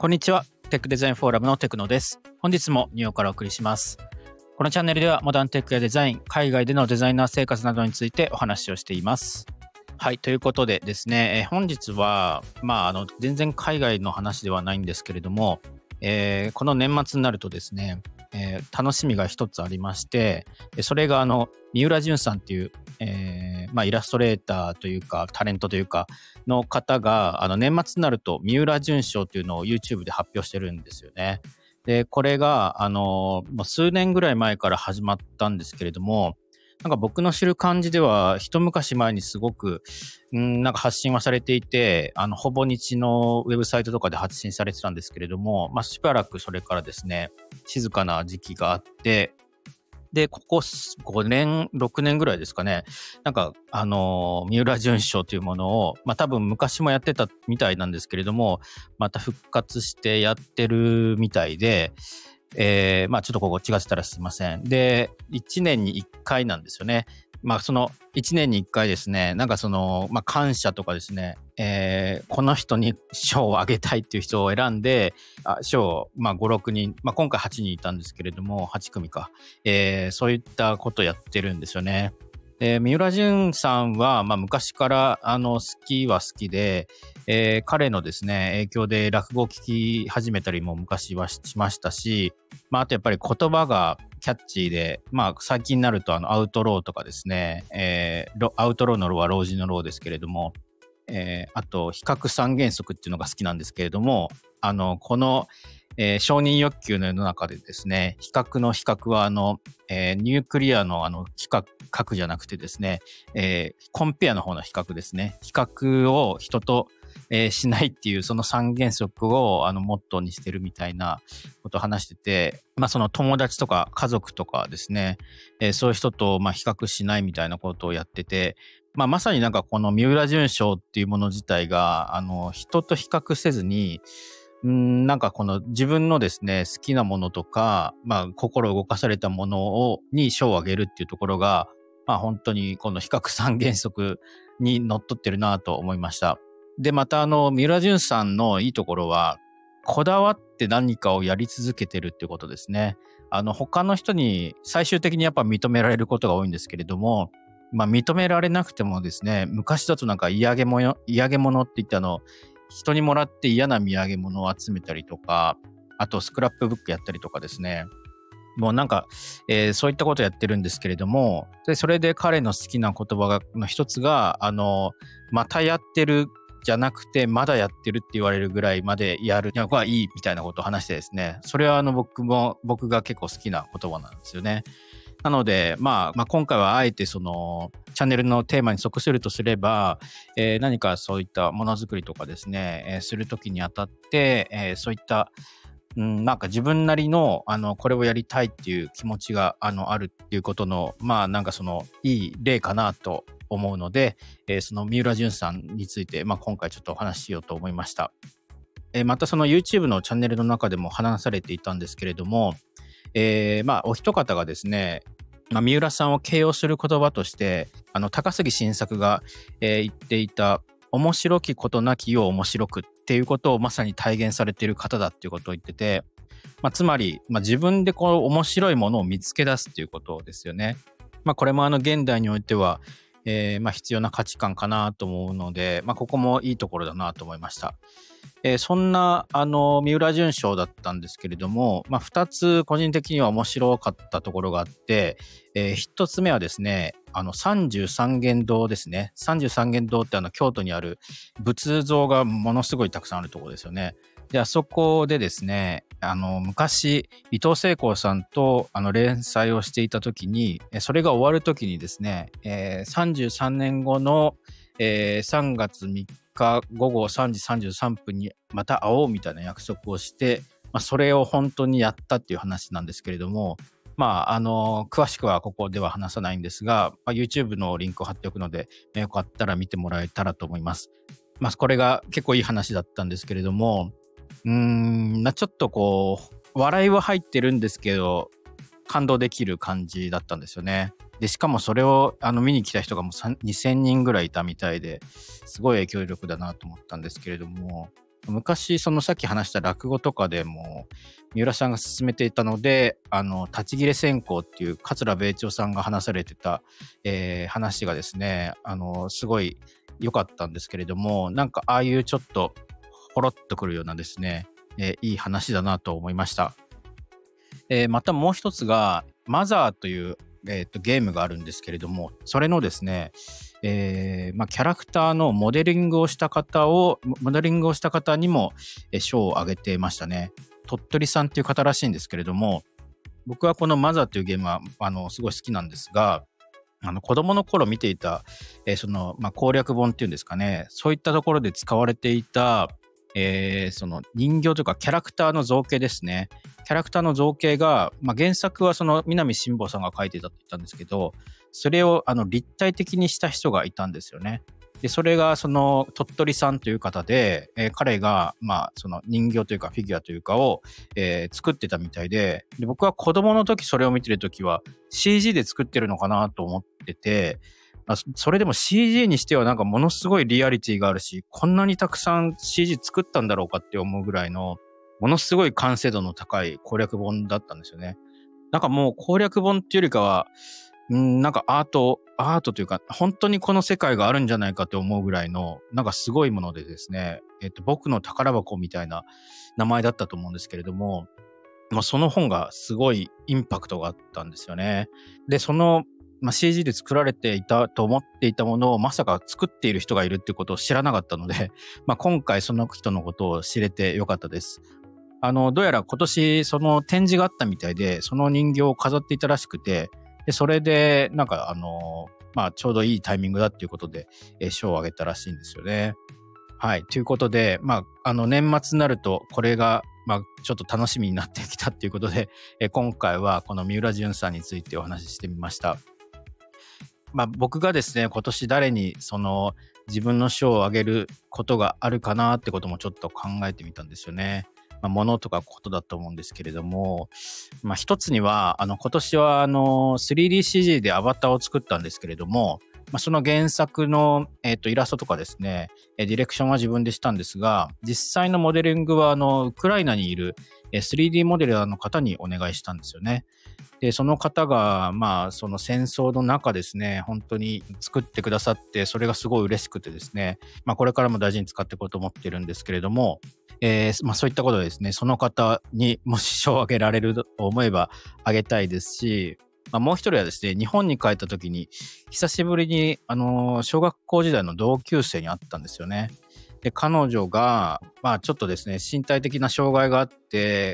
こんにちは。テックデザインフォーラムのテクノです。本日もニューヨークからお送りします。このチャンネルではモダンテックやデザイン、海外でのデザイナー生活などについてお話をしています。はい、ということでですね、本日は、全然海外の話ではないんですけれども、この年末になるとですね、楽しみが一つありまして、それが三浦淳さんっていう、イラストレーターというかタレントというかの方が年末になると三浦淳賞というのを YouTube で発表してるんですよね。でこれがもう数年ぐらい前から始まったんですけれども、なんか僕の知る感じでは一昔前にすごくなんか発信はされていて、ほぼ日のウェブサイトとかで発信されてたんですけれども、しばらくそれからですね静かな時期があって、でここ5年6年ぐらいですかね、なんか三浦淳賞というものを多分昔もやってたみたいなんですけれども、また復活してやってるみたいで、ちょっとここ違ってたらすいません。で、1年に1回なんですよね。その1年に1回ですね、なんか感謝とかですね、この人に賞をあげたいっていう人を選んで、賞を5、6人、今回8人いたんですけれども、8組か。そういったことをやってるんですよね。三浦淳さんは、昔から好きは好きで、彼のですね影響で落語を聞き始めたりも昔はしましたし、あとやっぱり言葉がキャッチーで、最近になるとアウトローとかですね、アウトローのローは老人のローですけれども、あと比較三原則っていうのが好きなんですけれども、この承認欲求の世の中でですね、比較の比較はニュークリアの比較じゃなくてですね、コンペアの方の比較ですね。比較を人としないっていうその三原則をモットーにしてるみたいなことを話してて、その友達とか家族とかですね、そういう人と比較しないみたいなことをやってて、まさになんかこの三浦淳賞っていうもの自体が人と比較せずに、なんかこの自分のですね好きなものとか、心動かされたものに賞をあげるっていうところが、本当にこの比較三原則にのっとってるなと思いました。でまた三浦淳さんのいいところは、こだわって何かをやり続けてるっていうことですね。他の人に最終的にやっぱ認められることが多いんですけれども、認められなくてもですね、昔だとなんか嫌げ物って言って人にもらって嫌な土産物を集めたりとか、あとスクラップブックやったりとかですね、もうなんか、そういったことやってるんですけれども、それで彼の好きな言葉の一つがまたやってるじゃなくてまだやってるって言われるぐらいまでやるのがいいみたいなことを話してですね、それは僕が結構好きな言葉なんですよね。なので、今回はあえてそのチャンネルのテーマに即するとすれば、何かそういったものづくりとかですね、するときにあたって、そういったなんか自分なりのこれをやりたいっていう気持ちがあるっていうことのなんかそのいい例かなと思うので、その三浦淳さんについて今回ちょっとお話ししようと思いました。またその YouTube のチャンネルの中でも話されていたんですけれども、お一方がですね、三浦さんを形容する言葉として高杉晋作が、言っていた面白きことなきを面白くっていうことをまさに体現されている方だっていうことを言ってて、つまり、自分でこう面白いものを見つけ出すっていうことですよね。これも現代においては、必要な価値観かなと思うので、ここもいいところだなと思いました。そんな三浦淳賞だったんですけれども、2つ個人的には面白かったところがあって、1つ目はですね、33間堂ですね。33間堂って京都にある仏像がものすごいたくさんあるところですよね。で、あそこでですね、昔伊藤聖光さんと連載をしていた時に、それが終わる時にですね、33年後の、3月3日午後3時33分にまた会おうみたいな約束をして、それを本当にやったっていう話なんですけれども、詳しくはここでは話さないんですが、YouTube のリンクを貼っておくので、よかったら見てもらえたらと思います。これが結構いい話だったんですけれども、ちょっとこう笑いは入ってるんですけど感動できる感じだったんですよね。でしかもそれを見に来た人がもう2000人ぐらいいたみたいで、すごい影響力だなと思ったんですけれども、 昔、さっき話した落語とかでも、三浦さんが勧めていたので、立ち切れ線香っていう桂米朝さんが話されてた、話がですね、すごい良かったんですけれども、なんかああいうちょっと、ほろっとくるようなですね、いい話だなと思いました。またもう一つが、マザーという、ゲームがあるんですけれども、それのですね、キャラクターのモデリングをした方にも賞をあげてましたね。鳥取さんっていう方らしいんですけれども、僕はこのマザーというゲームはすごい好きなんですが、子供の頃見ていた、攻略本っていうんですかね、そういったところで使われていた、その人形というかキャラクターの造形ですね。キャラクターの造形が、原作はその南信坊さんが書いてたって言ったんですけど、それを立体的にした人がいたんですよね。で、それがその鳥取さんという方で、彼が、その人形というかフィギュアというかを、作ってたみたいで、僕は子供の時それを見てる時は CG で作ってるのかなと思ってて、それでも CG にしてはなんかものすごいリアリティがあるし、こんなにたくさん CG 作ったんだろうかって思うぐらいの、ものすごい完成度の高い攻略本だったんですよね。なんかもう攻略本っていうよりかは、なんかアートというか、本当にこの世界があるんじゃないかと思うぐらいの、なんかすごいものでですね、僕の宝箱みたいな名前だったと思うんですけれども、その本がすごいインパクトがあったんですよね。で、CG で作られていたと思っていたものをまさか作っている人がいるっていうことを知らなかったので、今回その人のことを知れてよかったです。どうやら今年その展示があったみたいで、その人形を飾っていたらしくて、で、それで、なんかちょうどいいタイミングだっていうことで、賞をあげたらしいんですよね。はい。ということで、年末になると、これが、ちょっと楽しみになってきたっていうことで、今回はこの三浦淳さんについてお話ししてみました。僕がですね、今年誰に自分の賞をあげることがあるかなってこともちょっと考えてみたんですよね。物とかことだと思うんですけれども、一つには、今年は3DCG でアバターを作ったんですけれども、その原作の、イラストとかですね、ディレクションは自分でしたんですが、実際のモデリングはウクライナにいる 3D モデラーの方にお願いしたんですよね。で、その方が、その戦争の中ですね、本当に作ってくださって、それがすごい嬉しくてですね、これからも大事に使っていこうと思ってるんですけれども、そういったことでですね、その方にもし賞をあげられると思えばあげたいですし、もう一人はですね、日本に帰った時に、久しぶりに、小学校時代の同級生に会ったんですよね。で、彼女が、ちょっとですね、身体的な障害があって、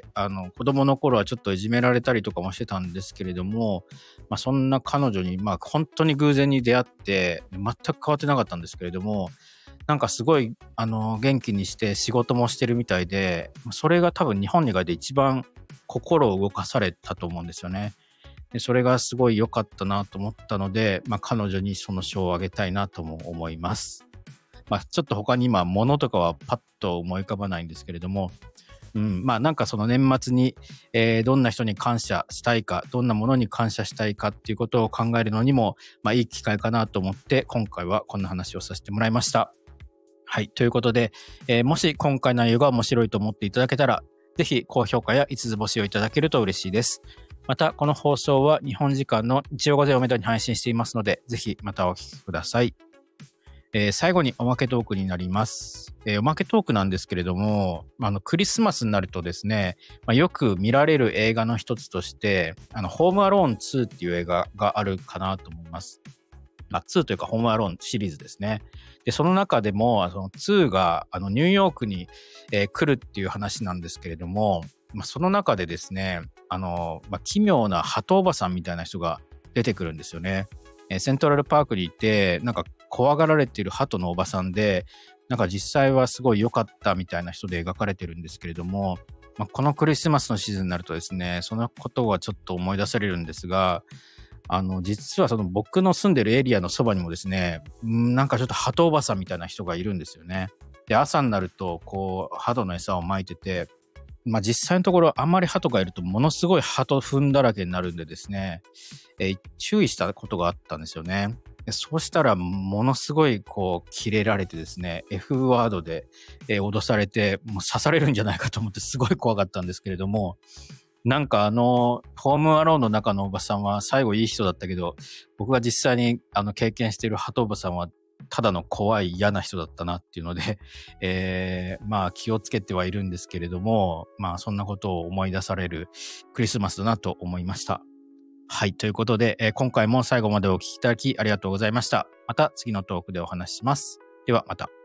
子供の頃はちょっといじめられたりとかもしてたんですけれども、そんな彼女に、本当に偶然に出会って、全く変わってなかったんですけれども、なんかすごい、元気にして仕事もしてるみたいで、それが多分日本に帰って一番心を動かされたと思うんですよね。で、それがすごい良かったなと思ったので、彼女にその賞をあげたいなとも思います。ちょっと他に今物とかはパッと思い浮かばないんですけれども、なんかその年末に、どんな人に感謝したいか、どんなものに感謝したいかっていうことを考えるのにも、いい機会かなと思って、今回はこんな話をさせてもらいました。はい。ということで、もし今回の内容が面白いと思っていただけたら、ぜひ高評価や5つ星をいただけると嬉しいです。また、この放送は日本時間の日曜午前をめどに配信していますので、ぜひまたお聞きください。最後におまけトークになります。おまけトークなんですけれども、クリスマスになるとですね、よく見られる映画の一つとして、ホームアローン2っていう映画があるかなと思います。2というかホームアローンシリーズですね。で、その中でも、その2がニューヨークに、来るっていう話なんですけれども、その中でですね、奇妙な鳩おばさんみたいな人が出てくるんですよね。セントラルパークにいて、なんか怖がられている鳩のおばさんで、なんか実際はすごい良かったみたいな人で描かれてるんですけれども、このクリスマスのシーズンになるとですね、そのことはちょっと思い出されるんですが、実はその僕の住んでるエリアのそばにもですね、なんかちょっと鳩おばさんみたいな人がいるんですよね。で、朝になると、こう、鳩の餌をまいてて、実際のところあんまり鳩がいるとものすごい鳩糞だらけになるんでですね、注意したことがあったんですよね。 そうしたら、ものすごい、キレられてですね、F ワードで、脅されて、もう刺されるんじゃないかと思って、すごい怖かったんですけれども、なんかホームアローンの中のおばさんは最後いい人だったけど、僕が実際に経験している鳩おばさんは、ただの怖い嫌な人だったなっていうので、まあ気をつけてはいるんですけれども、まあそんなことを思い出されるクリスマスだなと思いました。はい。ということで、今回も最後までお聞きいただきありがとうございました。また次のトークでお話しします。ではまた。